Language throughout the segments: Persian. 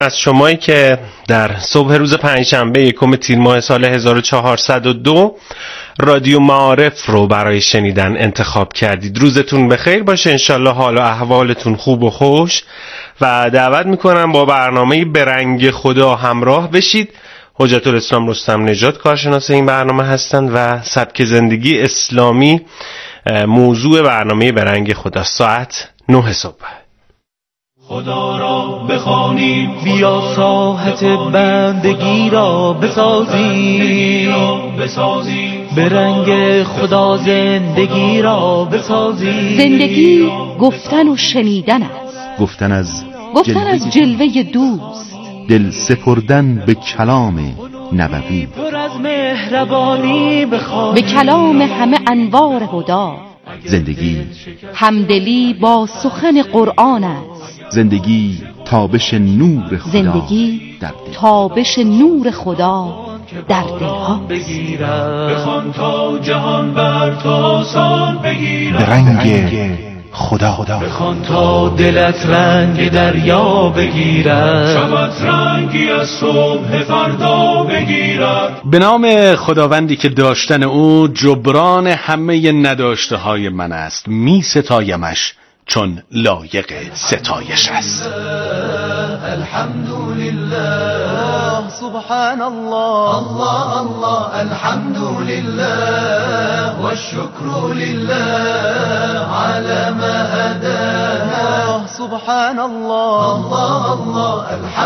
از شمایی که در صبح روز پنجشنبه یکم تیر ماه سال 1402 رادیو معارف رو برای شنیدن انتخاب کردید. روزتون بخیر باشه، انشالله حال و احوالتون خوب و خوش و دعوت میکنم با برنامه به رنگ خدا همراه بشید. حجت الاسلام رستم نژاد کارشناس این برنامه هستند و سبک زندگی اسلامی موضوع برنامه به رنگ خدا. ساعت 9 صبح. خدا را بخوانیم، بیا ساحت بندگی را بسازیم، به رنگ خدا زندگی را بسازیم. زندگی گفتن و شنیدن است، گفتن از جلوه دوست، دل سپردن به کلام نبوی، پر از مهربانی بخوانیم، به کلام همه انوار هدا. زندگی همدلی با سخن قرآن است، زندگی تابش نور خدا زندگی در دل. تابش نور خدا در دلها. بخوان تا جهان بر تو آسان بگیرد، به رنگ خدا بخوان تا دلت رنگ دریا بگیرد، شبت رنگی از صبح فردا بگیرد. به نام خداوندی که داشتن او جبران همه نداشته های من است، می ستایمش چون لایق ستایش است. الحمدلله سبحان الله الله الله، الحمدلله والشكر لله على ما هدانا، سبحان الله الله الله،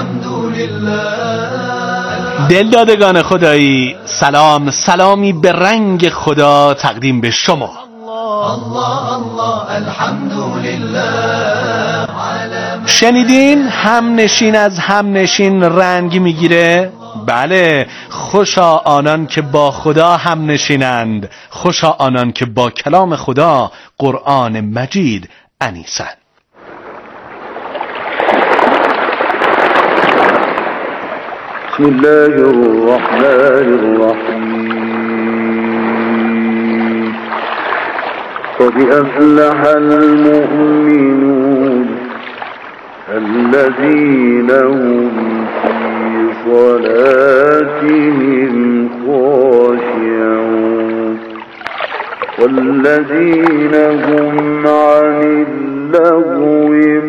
الحمدلله. دلدادگان خدایی، سلامی به رنگ خدا تقدیم به شما. الله الله الحمدلله. شنیدین هم نشین از هم نشین رنگ میگیره؟ بله، خوشا آنان که با خدا هم نشینند، خوشا آنان که با کلام خدا قرآن مجید انیسند. بسم الله الرحمن الرحیم. قد أفلح المؤمنون الذين هم في صلاتهم خاشعون والذين هم عن اللغو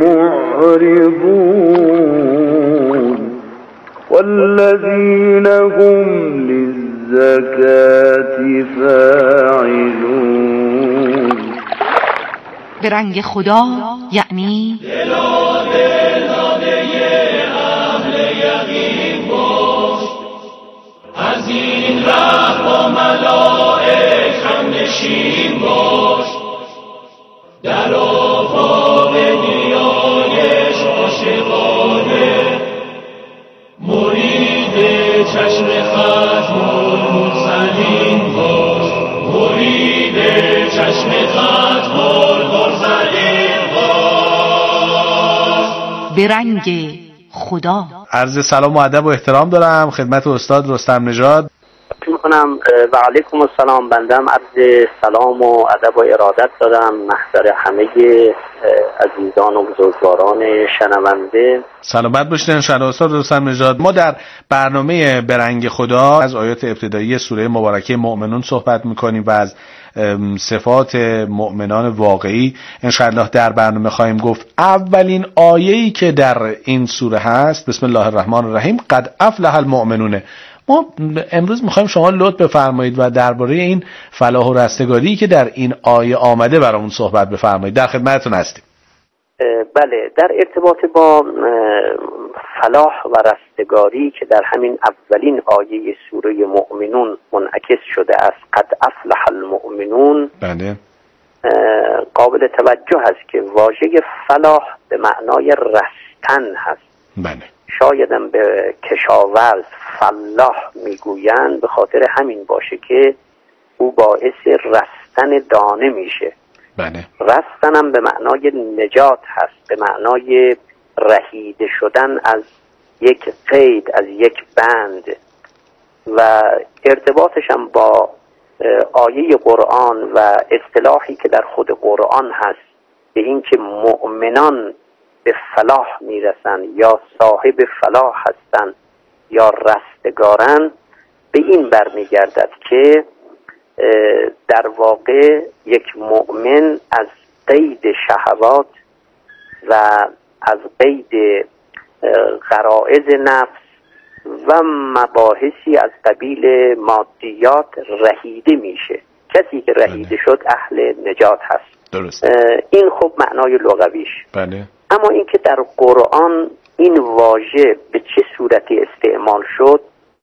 معرضون والذين هم للزكاة فاعلون. به رنگ خدا یعنی دل داده اهل یقین باش، از این ره با ملائک هم نشین باش، در آفاق نیایش عاشقانه مرید چشم ختم المرسلین باش، مرید چشم ختم المرسلین باش. به رنگ خدا. عرض سلام و ادب و احترام دارم خدمت استاد رستم نژاد. میکنم و علیکم السلام. بندم عرض سلام و ادب و ارادت دارم محضر همه عزیزان و بزرگواران شنونده. سلامت باشید انشاءالله استاد رستم نژاد. ما در برنامه به رنگ خدا از آیات ابتدایی سوره مبارکه مؤمنون صحبت میکنیم و از صفات مؤمنان واقعی انشاءالله در برنامه خواهیم گفت. اولین آیه‌ای که در این سوره هست بسم الله الرحمن الرحیم، قد افلح المؤمنون. ما امروز میخوایم شما لطف بفرمایید و درباره این فلاح و رستگاری که در این آیه آمده برامون صحبت بفرمایید. در خدمتتون هستیم. بله، در ارتباط با فلاح و رستگاری که در همین اولین آیه سوره مؤمنون منعکس شده است، قد افلح المؤمنون، بله، قابل توجه است که واژه فلاح به معنای رستن هست. بله، شایدم به کشاورز فلاح میگویند به خاطر همین باشه که او باعث رستن دانه میشه. بله، رستنم به معنای نجات هست، به معنای رهیده شدن از یک قید، از یک بند، و ارتباطش هم با آیه قرآن و اصطلاحی که در خود قرآن هست به این که مؤمنان به فلاح میرسن یا صاحب فلاح هستن یا رستگارن به این برمیگردد که در واقع یک مؤمن از قید شهوات و از قید غرائز نفس و مباحثی از قبیل مادیات رهیده میشه. کسی که رهیده شد اهل نجات هست. درست. این خب معنای لغویش. بله. اما اینکه در قرآن این واژه به چه صورتی استعمال شد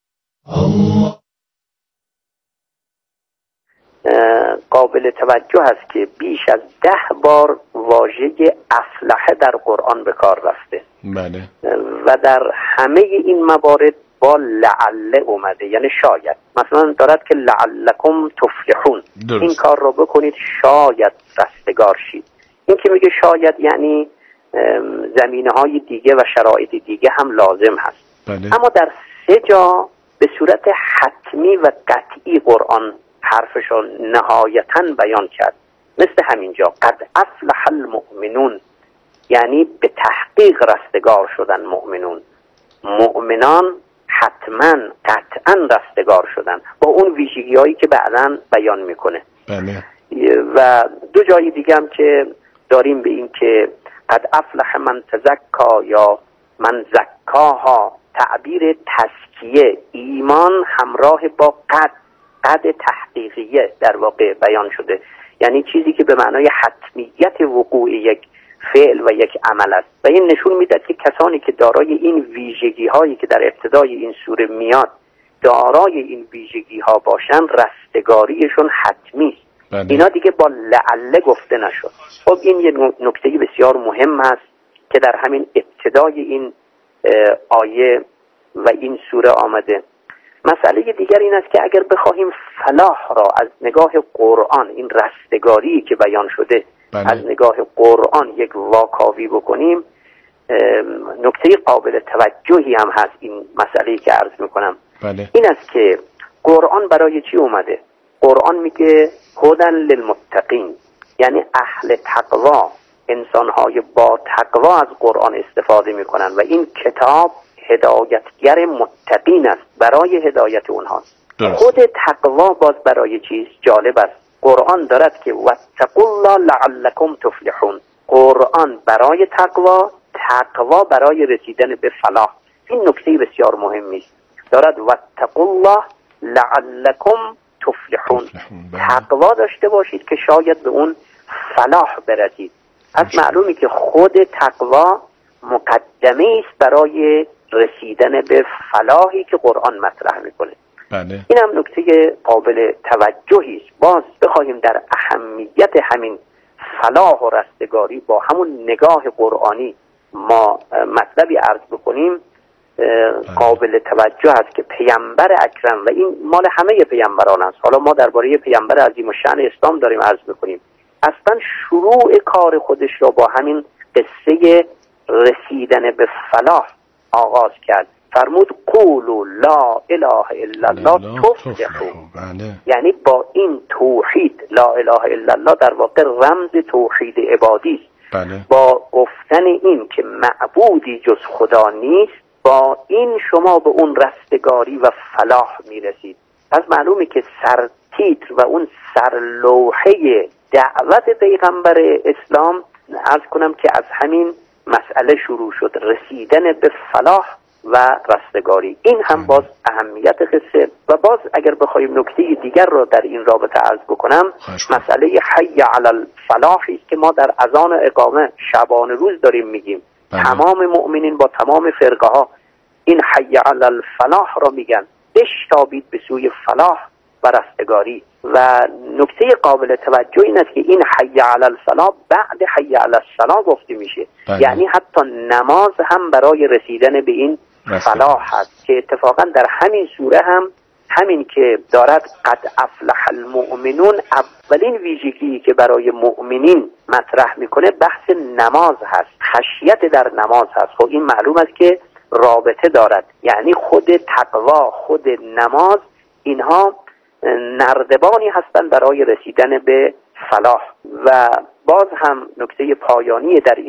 قابل توجه است که بیش از 10 بار واژه افلح در قرآن به کار رفته. بله. و در همه این موارد با لعل اومده، یعنی شاید. مثلا دارد که لعلکم تفلحون، این کار رو بکنید شاید رستگار شید. این که میگه شاید یعنی زمینه‌های دیگه و شرایط دیگه هم لازم هست. بله. اما در 3 جا به صورت حتمی و قطعی قرآن حرفش رو نهایتاً بیان کرد. مثل همینجا قد افلح المؤمنون، یعنی به تحقیق رستگار شدن مؤمنون. مؤمنان حتما قطعا رستگار شدن با اون ویژگی هایی که بعداً بیان میکنه. بله. و 2 جای دیگه هم که داریم به این که قد افلح من تزکا یا من زکاها، تعبیر تزکیه ایمان همراه با قد تحقیقیه در واقع بیان شده، یعنی چیزی که به معنای حتمیت وقوع یک فعل و یک عمل است. و این نشون میده که کسانی که دارای این ویژگی هایی که در ابتدای این سوره میاد دارای این ویژگی ها باشن رستگاریشون حتمی است. بله. اینا دیگه با لعله گفته نشد. خب این یه نکته بسیار مهم است که در همین ابتدای این آیه و این سوره آمده. مسئله دیگر این است که اگر بخواهیم فلاح را از نگاه قرآن، این رستگاری که بیان شده، بله. از نگاه قرآن یک واکاوی بکنیم، نکته قابل توجهی هم هست این مسئله‌ای که عرض میکنم. بله. این است که قرآن برای چی اومده؟ قرآن میگه هدن للمتقین، یعنی اهل تقوا، انسانهای با تقوا از قرآن استفاده میکنن و این کتاب هدایتگر متقین است، برای هدایت اونهاست. خود تقوا باز برای چیز جالب است. قرآن دارد که واتقوا الله لعلکم تفلحون. قرآن برای تقوا، تقوا برای رسیدن به فلاح. این نکته بسیار مهمی است. دارد واتقوا الله لعلکم تفلحون. تقوا داشته باشید که شاید به اون فلاح برسید. از معلومی که خود تقوا مقدمه است برای رسیدن به فلاحی که قرآن مطرح میکنه. بله. این هم نکته قابل توجهی است. باز بخواهیم در اهمیت همین فلاح و رستگاری با همون نگاه قرآنی ما مطلبی عرض بکنیم، قابل توجه است که پیامبر اکرم، و این مال همه پیامبران است، حالا ما درباره پیامبر عظیم الشأن اسلام داریم عرض میکنیم، اصلا شروع کار خودش را با همین قصه رسیدن به فلاح آغاز کرد. فرمود قولوا لا اله الا الله تفلحوا. یعنی با این توحید لا اله الا الله در واقع رمز توحید عبادی است. بله. با گفتن این که معبودی جز خدا نیست، با این شما به اون رستگاری و فلاح میرسید. پس معلومه که سرتیتر و اون سرلوحه دعوت پیغمبر اسلام عرض کنم که از همین مسئله شروع شد، رسیدن به فلاح و رستگاری. این هم باز اهمیت قصه. و باز اگر بخوایم نکته دیگر رو در این رابطه عرض بکنم، مسئله حی علی الفلاح است که ما در اذان اقامه شبانه روز داریم میگیم. تمام مؤمنین با تمام فرقه ها این حی علی الفلاح رو میگن، بشتابید به سوی فلاح و رستگاری. و نکته قابل توجه این است که این حی علی الفلاح بعد حی علی الصلاح گفته میشه. یعنی حتی نماز هم برای رسیدن به این فلاح هست که اتفاقا در همین سوره هم همین که دارد قد افلح المؤمنون، اولین ویژگی که برای مؤمنین مطرح میکنه بحث نماز هست، خشیت در نماز هست. خب این معلوم است که رابطه دارد، یعنی خود تقوا، خود نماز، اینها نردبانی هستند برای رسیدن به فلاح. و باز هم نکته پایانی در این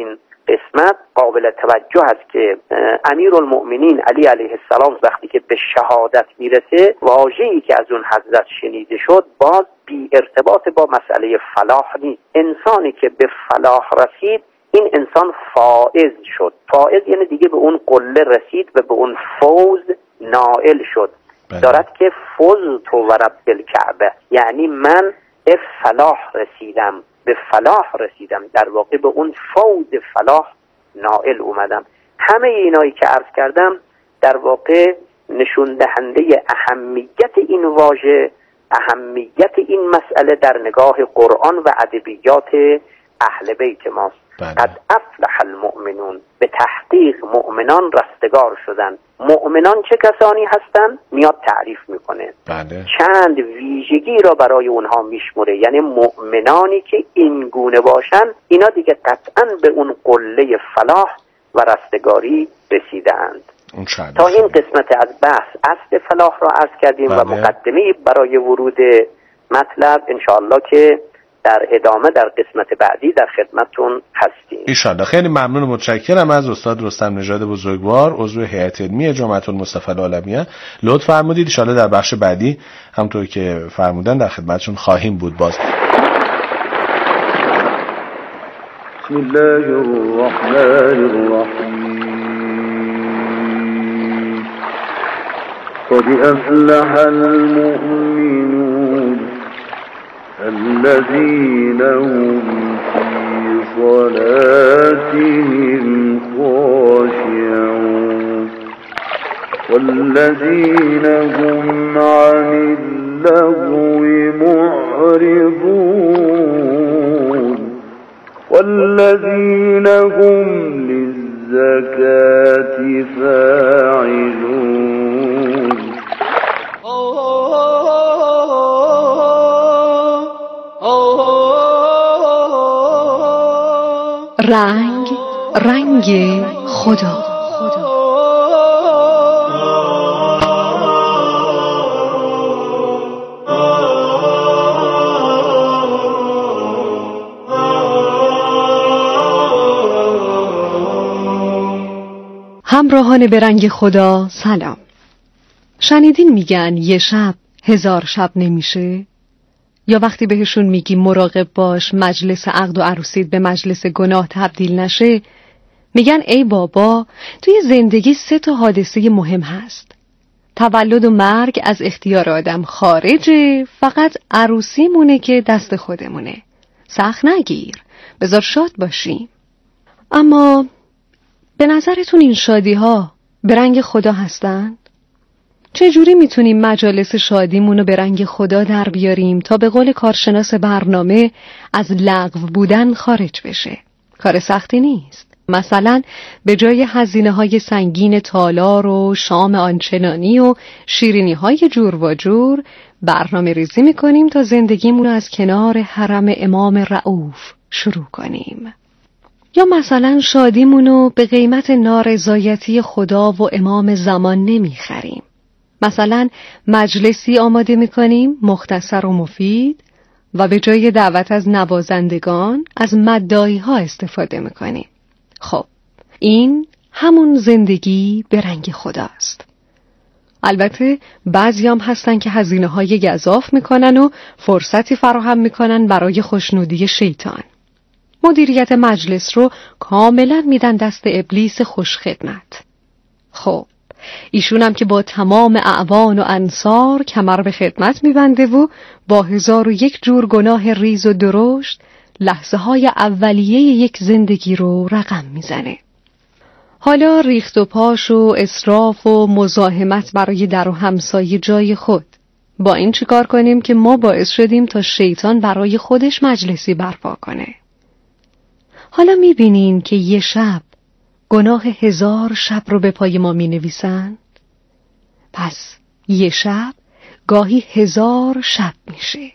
قسمت قابل توجه است که امیرالمؤمنین علی علیه السلام وقتی که به شهادت میرسه، واژه‌ای که از اون حضرت شنیده شد باز بی ارتباط با مسئله فلاح نیست. انسانی که به فلاح رسید، این انسان فائز شد. فائز یعنی دیگه به اون قله رسید و به اون فوز نائل شد. دارد که فزت و رب الکعبه، یعنی من به فلاح رسیدم، به فلاح رسیدم، در واقع به اون فوز فلاح نائل اومدم. همه اینایی که عرض کردم در واقع نشون دهنده اهمیت این واژه، اهمیت این مسئله در نگاه قرآن و ادبیات اهل بیت ماست. قد افلح المؤمنون، به تحقیق مؤمنان رستگار شدن. مؤمنان چه کسانی هستند؟ میاد تعریف میکنه. چند ویژگی را برای اونها میشمره، یعنی مؤمنانی که این گونه باشن اینا دیگه قطعا به اون قله فلاح و رستگاری رسیدند. تا این قسمت از بحث اصل فلاح را عرض کردیم و مقدمه برای ورود مطلب انشاءالله که در ادامه در قسمت بعدی در خدمتتون هستیم انشاءالله. خیلی ممنون و متشکرم از استاد رستم نژاد بزرگوار، عضو هیئت علمی جامعه المصطفى العالمیه. لطف فرمودید انشاءالله در بخش بعدی همونطور که فرمودن در خدمتتون خواهیم بود. باز بسم الله الرحمن الرحیم قد افلح المؤمنون الذين هم في صلاتهم خاشعون والذين هم عن اللغو معرضون والذين هم للزكاة فاعلون. رنگ رنگ خدا. همراهان به رنگ خدا سلام. شنیدین میگن یه شب 1000 شب نمیشه؟ یا وقتی بهشون میگی مراقب باش مجلس عقد و عروسیت به مجلس گناه تبدیل نشه، میگن ای بابا توی زندگی 3 حادثه مهم هست. تولد و مرگ از اختیار آدم خارجه، فقط عروسی مونه که دست خودمونه. سخت نگیر، بذار شاد باشیم. اما به نظرتون این شادی ها به رنگ خدا هستن؟ چجوری میتونیم مجالس شادیمونو به رنگ خدا در بیاریم تا به قول کارشناس برنامه از لغو بودن خارج بشه؟ کار سختی نیست. مثلا به جای هزینه‌های سنگین تالار و شام آنچنانی و شیرینی‌های جور و جور برنامه ریزی میکنیم تا زندگیمونو از کنار حرم امام رؤوف شروع کنیم. یا مثلا شادیمونو به قیمت نارضایتی خدا و امام زمان نمیخریم. مثلا مجلسی آماده میکنیم مختصر و مفید و به جای دعوت از نوازندگان از مداحی ها استفاده میکنیم. خب این همون زندگی به رنگ خداست. البته بعضیام هستن که هزینه های گزاف میکنن و فرصتی فراهم میکنن برای خوشنودی شیطان. مدیریت مجلس رو کاملا میدن دست ابلیس خوشخدمت. خب ایشون هم که با تمام اعوان و انصار کمر به خدمت میبنده و با 1001 جور گناه ریز و درشت لحظه های اولیه یک زندگی رو رقم میزنه. حالا ریخت و پاش و اسراف و مزاحمت برای در و همسایه جای خود. با این چیکار کنیم که ما باعث شدیم تا شیطان برای خودش مجلسی برپا کنه؟ حالا میبینین که یه شب گناه 1000 شب رو به پای ما می نویسن؟ پس یه شب گاهی 1000 شب میشه.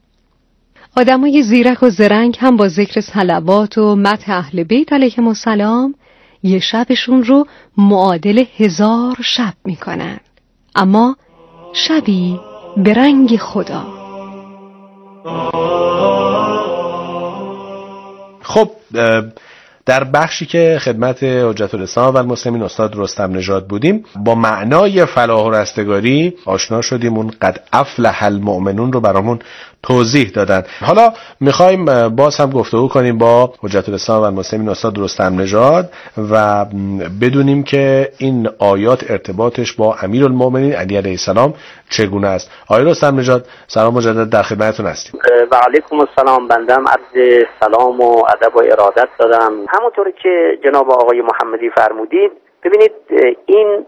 آدمای زیرک و زرنگ هم با ذکر صلوات و مدح اهل بیت علیهم السلام یه شبشون رو معادل 1000 شب میکنن. اما شبی به رنگ خدا. خب در بخشی که خدمت حجت الاسلام و المسلمین استاد رستم نژاد بودیم با معنای فلاح و رستگاری آشنا شدیم. اون قد افلح المؤمنون رو برامون توضیح دادن. حالا میخوایم باز هم گفتگو کنیم با حجت الاسلام و المسلمین استاد رستم نژاد و بدونیم که این آیات ارتباطش با امیرالمؤمنین علی علیه السلام چگونه است. آقای رستم نژاد سلام مجدد در خدمتتون هستیم. و علیکم السلام. بندم عرض سلام و ادب و ارادت دادم. همونطوری که جناب آقای محمدی فرمودید، ببینید این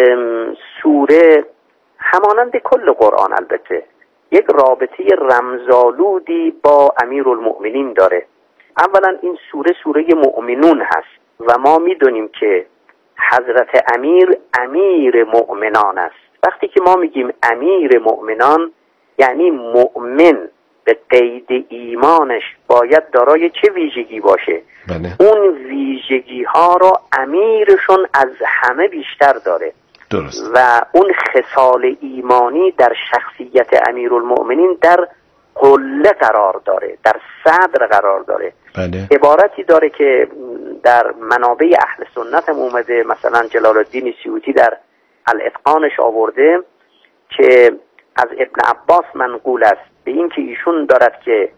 سوره همانند کل قرآن البته یک رابطه رمزآلودی با امیرالمؤمنین داره. اولا این سوره مؤمنون هست و ما میدونیم که حضرت امیر مؤمنان است. وقتی که ما میگیم امیر مؤمنان یعنی مؤمن به قید ایمانش باید دارای چه ویژگی باشه؟ بله. اون ویژگی ها رو امیرشون از همه بیشتر داره. درست. و اون خصال ایمانی در شخصیت امیرالمؤمنین در قله قرار داره، در صدر قرار داره. بله. عبارتی داره که در منابع اهل سنت هم اومده، مثلا جلال الدین سیوطی در الاتقانش آورده که از ابن عباس منقول است به این که ایشون دارد که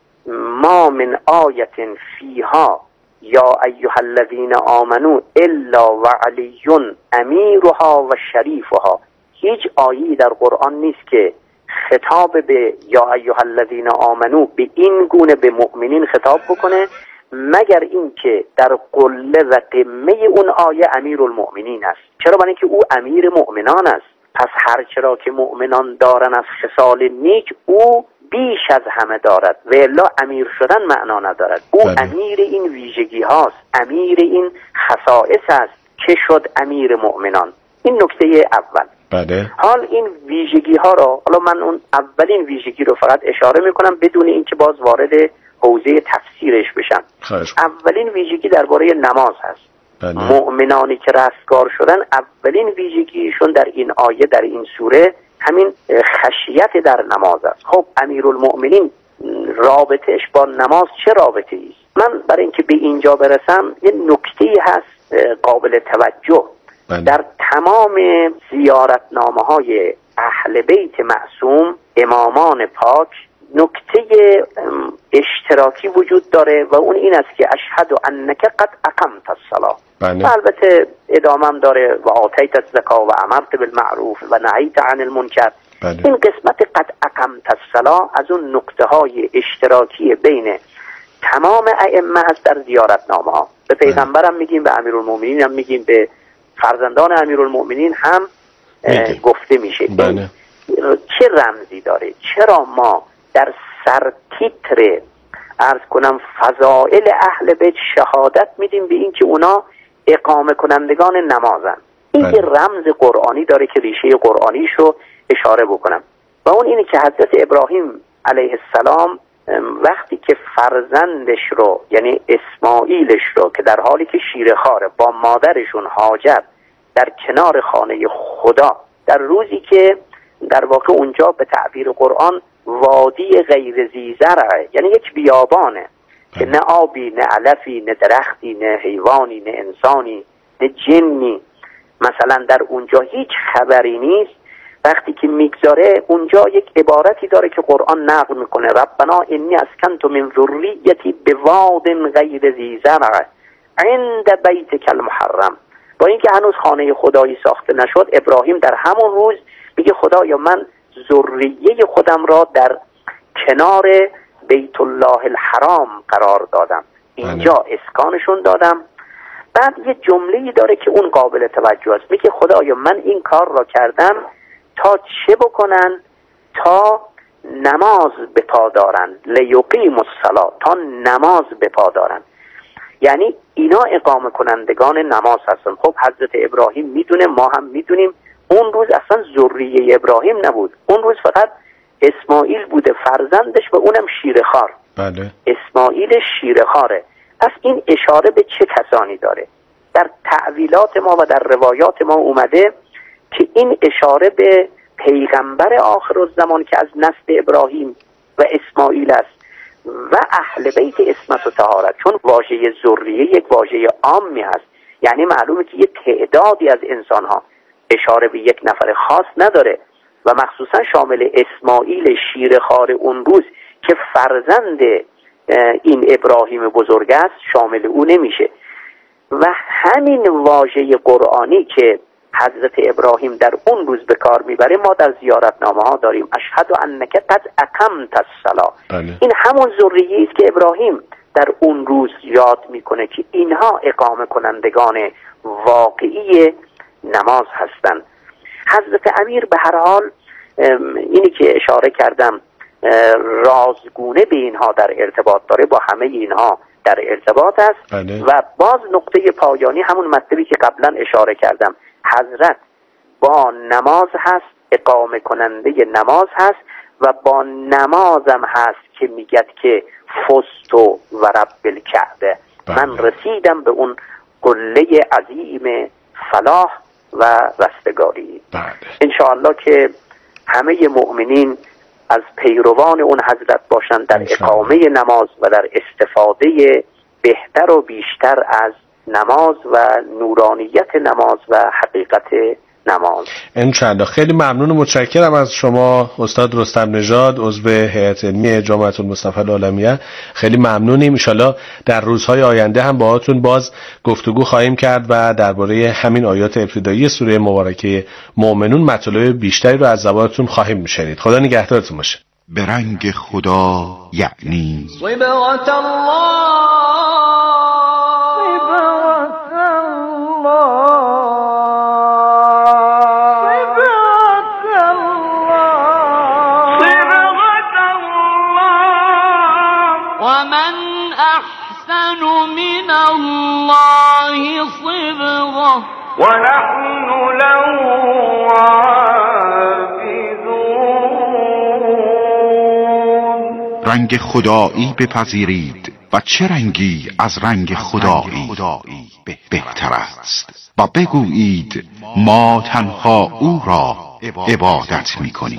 ما من آیت فیها یا ایها الذین آمنو الا و علی امیرها و شریفها. هیچ آیه‌ای در قرآن نیست که خطاب به یا ایها الذین آمنو به این گونه به مؤمنین خطاب بکنه مگر اینکه در قله و قمه اون آیه امیرالمؤمنین است. چرا؟ برای اینکه او امیر مؤمنان است. پس هر چرا که مؤمنان دارن از خصال نیک او بیش از همه دارد و الا امیر شدن معنا ندارد. او امیر این ویژگی هاست، امیر این خصائص است که شد امیر مؤمنان. این نکته اول. بله. حال این ویژگی ها را، حالا من اون اولین ویژگی رو فقط اشاره میکنم بدون اینکه باز وارد حوزه تفسیرش بشم. اولین ویژگی درباره نماز هست. بله. مؤمنانی که رستگار شدن اولین ویژگیشون در این آیه در این سوره همین خشیت در نماز است. خب امیرالمؤمنین رابطهش با نماز چه رابطه ای است؟ من برای اینکه به اینجا برسم یه نکته‌ای هست قابل توجه. بله. در تمام زیارتنامه‌های اهل بیت معصوم امامان پاک نکته اشتراکی وجود داره و اون این است که اشهد انک قد اقمت الصلاة. بله. البته ادامه داره و آتیت الزکا و امرت بالمعروف و نهیت عن المنکر. بله. این قسمت قد اقمت الصلاة از اون نکته های اشتراکی بین تمام ائمه است در زیارتنامه ها. به پیغمبرم میگیم، به امیرالمؤمنین هم میگیم، به فرزندان امیرالمؤمنین هم گفته میشه. بله. چه رمزی داره؟ چرا ما در سرتیتر عرض کنم فضائل اهل بیت شهادت میدیم به این که اونا اقامه کنندگان نمازن؟ این یه رمز قرآنی داره که ریشه قرآنیش رو اشاره بکنم و اون اینه که حضرت ابراهیم علیه السلام وقتی که فرزندش رو یعنی اسماعیلش رو که در حالی که شیرخواره با مادرشون هاجر در کنار خانه خدا، در روزی که در واقع اونجا به تعبیر قرآن وادی غیر ذی زرع یعنی یک بیابانه که نه آبی نه علفی نه درختی نه حیوانی نه انسانی نه جنی مثلا در اونجا هیچ خبری نیست. وقتی که میگذاره اونجا یک عبارتی داره که قرآن نقل میکنه ربنا انی اسکنت من ذریتی بواد غیر ذی زرع عند بیتک المحرم. با اینکه هنوز خانه خدایی ساخته نشد ابراهیم در همون روز میگه خدایا من ذریه خودم را در کنار بیت الله الحرام قرار دادم، اینجا اسکانشون دادم. بعد یه جمله‌ای داره که اون قابل توجه است، میگه خدایا من این کار را کردم تا چه بکنن؟ تا نماز به پا دارن، لیقیم الصلاة، تا نماز به پا دارن. یعنی اینا اقامه کنندگان نماز هستن. خب حضرت ابراهیم میدونه، ما هم میدونیم اون روز اصلا ذریه ابراهیم نبود، اون روز فقط اسماعیل بوده فرزندش و اونم شیرخوار. بله. اسماعیل شیرخواره. پس این اشاره به چه کسانی داره؟ در تعویلات ما و در روایات ما اومده که این اشاره به پیغمبر آخر الزمان که از نسل ابراهیم و اسماعیل است و اهل بیت عصمت و طهارت، چون واژه ذریه یک واژه عامی هست، یعنی معلومه که یه تعدادی از انسان ها، اشاره به یک نفر خاص نداره و مخصوصا شامل اسماعیل شیرخوار اون روز که فرزند این ابراهیم بزرگ است شامل او نمیشه. و همین واژه قرآنی که حضرت ابراهیم در اون روز به کار میبره ما در زیارتنامه ها داریم، اشهد انک قد اقمت الصلاة. این همون ذریه است که ابراهیم در اون روز یاد میکنه که اینها اقامه کنندگان واقعی نماز هستند. حضرت امیر به هر حال اینی که اشاره کردم رازگونه به اینها در ارتباط داره، با همه اینها در ارتباط است. و باز نقطه پایانی همون مطلبی که قبلا اشاره کردم، حضرت با نماز هست، اقامه کننده نماز هست و با نمازم هست که میگد که فزت و رب الکعبه، من رسیدم به اون قله عظیم فلاح و رستگاری. انشاءالله که همه مؤمنین از پیروان اون حضرت باشند در اقامه نماز و در استفاده بهتر و بیشتر از نماز و نورانیت نماز و حقیقت نماز. انشاءالله. خیلی ممنون و متشکرم از شما استاد رستم نژاد، عضو هیئت علمی جامعه المصطفى العالمیه. خیلی ممنونیم. انشاءالله در روزهای آینده هم باهاتون باز گفتگو خواهیم کرد و درباره همین آیات ابتدایی سوره مبارکه مؤمنون مطالب بیشتری رو از زبانتون خواهیم شنید. خدا نگهدارتون باشه. به رنگ خدا یعنی صبغة الله ومن أحسن من الله صبغة ونحن له عابدون. رنگ خدایی بپذیرید و چه رنگی از رنگ خدایی بهتر است و بگویید ما تنها او را عبادت می‌کنیم.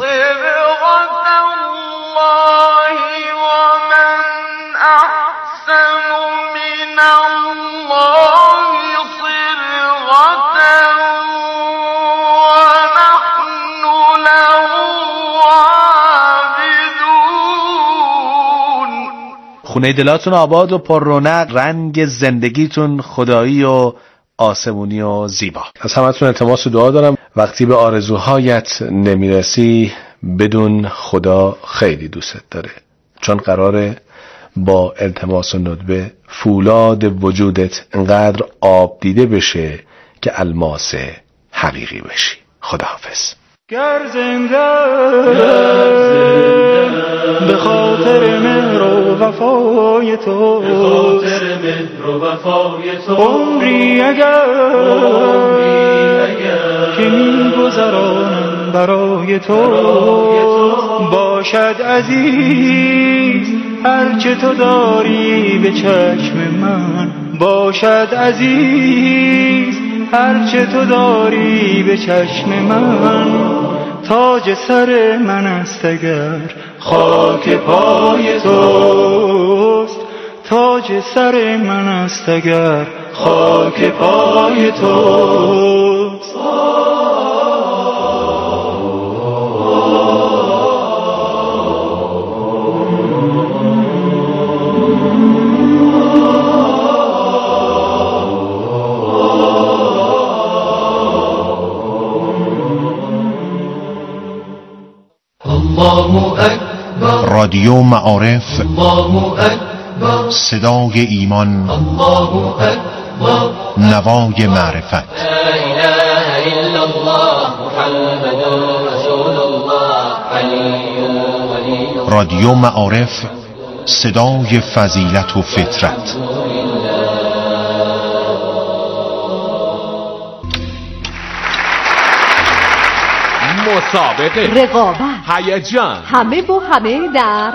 خونه دلاتون آباد و پر رونق، رنگ زندگیتون خدایی و آسمونی و زیبا. از همتون التماس و دعا دارم وقتی به آرزوهایت نمیرسی بدون خدا خیلی دوست داره، چون قراره با التماس و ندبه فولاد وجودت انقدر آب دیده بشه که الماس حقیقی بشی. خداحافظ. گر زنده به خاطر مهر و وفای تو، عمری اگر که می‌گذرانم برای تو، باشد عزیز هرچه تو داری به چشم من، باشد عزیز هرچه تو داری به چشم من. تاج سر من است اگر خاک پای توست، تاج سر من است اگر خاک پای توست. رادیو معارف، صدای ایمان، نوای معرفت. رادیو معارف، صدای فضیلت و فطرت. مسابقه، رقابت، هیجان، همه و همه در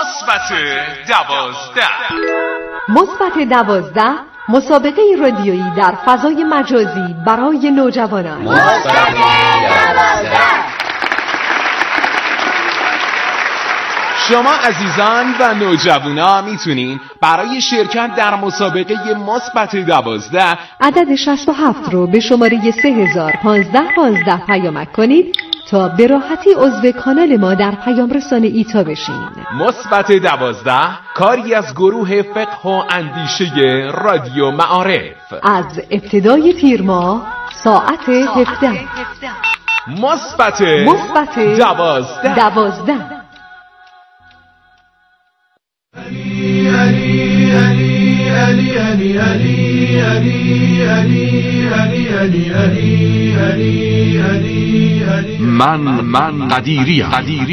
مثبت 12 مسابقه رادیویی در فضای مجازی برای نوجوانان. مثبت 12 شما عزیزان و نوجوانان میتونین برای شرکت در مسابقه مثبت 12 عدد 67 رو به شماره 301515 پیامک کنید تا به راحتی عضو کانال ما در پیام رسانه ایتا بشین. مثبت 12 کاری از گروه فقه و اندیشه رادیو معارف از ابتدای تیر ماه ساعت 17 مثبت 12 من قدیریم.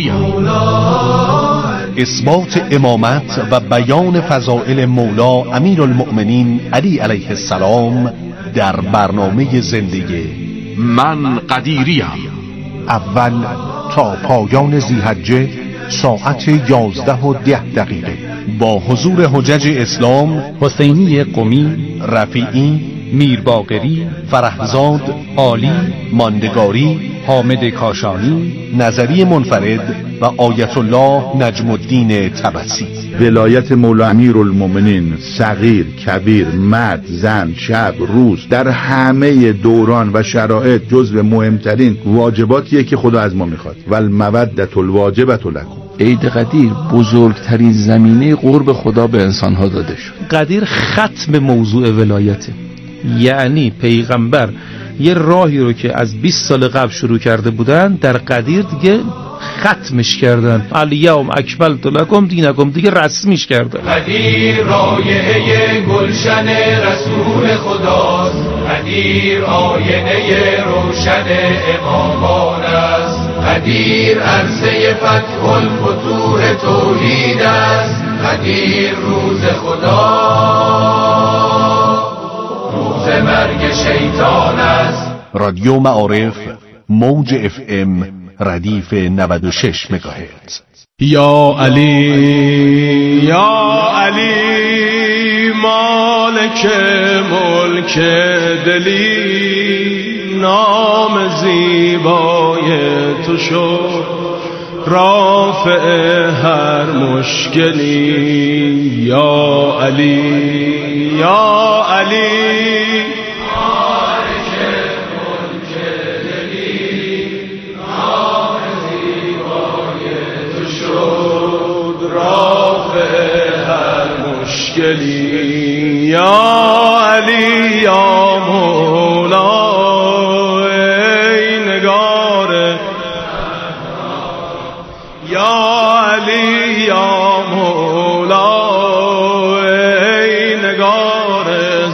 اثبات امامت و بیان فضائل مولا امیرالمؤمنین علی علیه السلام در برنامه زندگی من قدیریم. اول تا پایان ذی‌حجه ساعت 11:10 با حضور حجج اسلام حسینی قمی، رفیعی، میرباقری، فرهزاد، عالی، ماندگاری، حامد کاشانی، نظری منفرد و آیت الله نجم الدین طبسی. ولایت مولا امیرالمؤمنین صغیر، کبیر، مرد، زن، شب، روز در همه دوران و شرایط جزو مهمترین واجباتیه که خدا از ما میخواد. والمودة الواجبة لکم. عید قدیر بزرگترین زمینه قرب خدا به انسانها داده شد. قدیر ختم موضوع ولایته، یعنی پیغمبر یه راهی رو که از 20 سال قبل شروع کرده بودن در قدیر دیگه ختمش کردن. الیوم اکملت لکم دینکم، دیگه رسمیش کردن. قدیر رایحه گلشن رسول خداست، قدیر آینه روشن امامان است، قدیر عرصه فتح الفتوح توحید است، قدیر روز خدا روز مرگ شیطان است. رادیو معارف موج اف ام ردیف 96 مگاهرتز. یا علی یا علی مالک ملک دلی، نام زیبای تو شد رافع هر مشکلی. یا علی یا علی مشکلی. یا علی یا مولا ای نگار، یا علی یا مولا ای نگار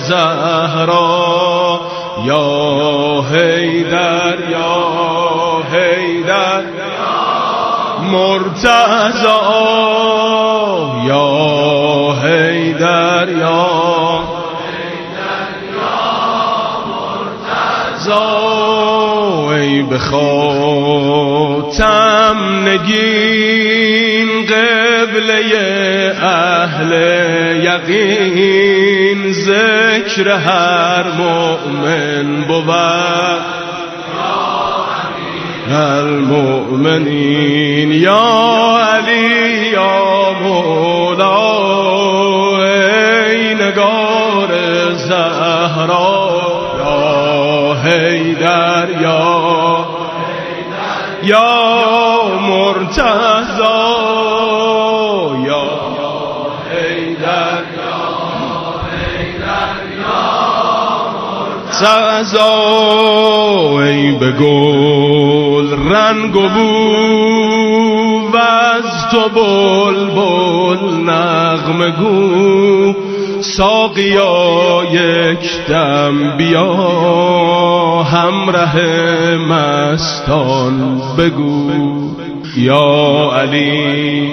زهرا، یا حیدر یا حیدر مرتضی، یا حیدر یا ای به خاتم نگین قبله اهل یقین، ذکر هر مؤمن بود المؤمنین. یا علی یا مولا ای نگار زهرا، یا حیدر یا مرتضی، یا حیدر مرتضی. ای به گل رنگ و بو و از تو بلبل نغمه گو، ساقیا یک دم بیا همراه مستان بگو. یا علی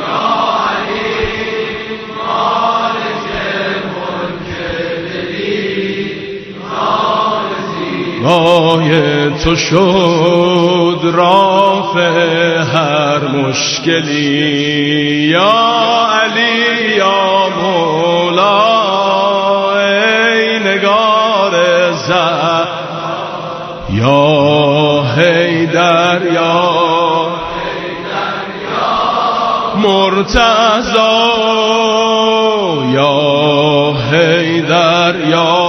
رای تو شد رافع هر مشکلی. یا علی یا مولا ای نگار زهر، یا حیدر یا مرتضی یا حیدر یا